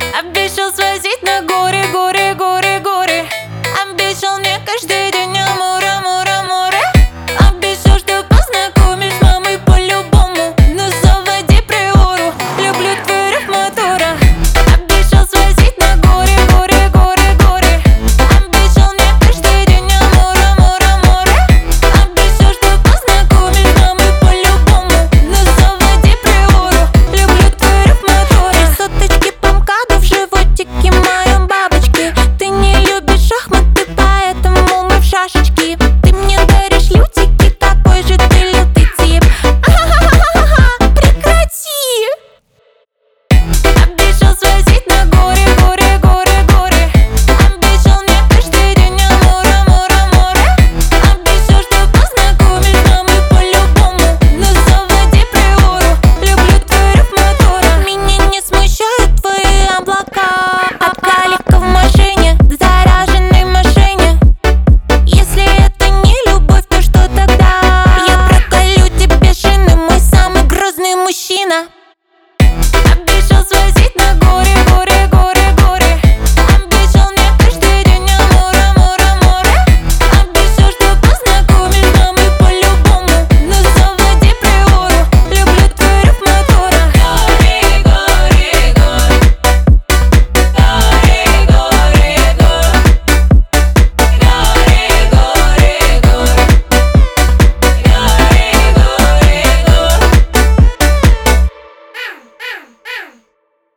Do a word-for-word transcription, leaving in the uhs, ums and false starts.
Обещал свозить на горы, горы, горы, горы. Обещал мне каждый день амура, амура, море. Обещал, что познакомишь с мамой по-любому. Но заводи приору, люблю твой рев мотора. Обещал свозить на горы, горы, горы, горы. Обещал мне каждый день амура, амура, море. Обещал, что познакомишь с мамой по-любому. Но заводи приору, люблю твой рев мотора. Соточки по МКАДу в животике моем бабочки. Ты не любишь шахматы, поэтому мы в шашечки. Ты мне даришь лютики, такой же ты лютый тип. А-ха-ха-ха-ха, прекрати! Обещал свозить на горы.